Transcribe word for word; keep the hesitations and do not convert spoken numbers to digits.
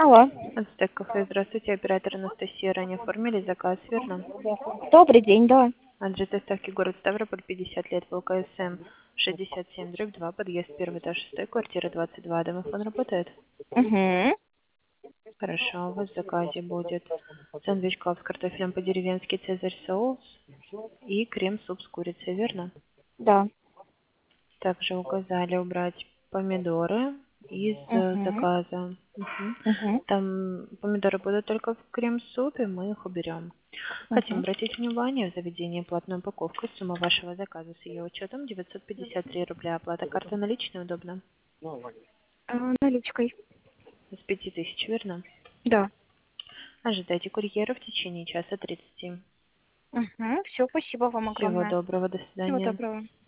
Алло. Ацтек кафе, здравствуйте, оператор Анастасия, ранее оформили заказ, верно? Добрый день, да. Адрес доставки город Ставрополь, пятьдесят лет, ВЛКСМ, шестьдесят семь, дробь два, подъезд первый этаж, шестой, квартира двадцать два, домофон работает? Угу. Хорошо, у вас в заказе будет сэндвич клаб с картофелем по-деревенски, цезарь соус и крем-суп с курицей, верно? Да. Также указали убрать помидоры из э, Угу. заказа. Мгм. Угу. Там помидоры будут только в крем-супе, мы их уберем. Хотим Угу. обратить внимание, в заведении платной упаковкой сумма вашего заказа с ее учетом девятьсот пятьдесят три рубля. Оплата карты наличной удобно? А, наличкой. С пяти тысяч, верно? Да. Ожидайте курьера в течение часа тридцати. Угу. Все, спасибо вам Всего огромное. доброго, до Всего свидания. доброго.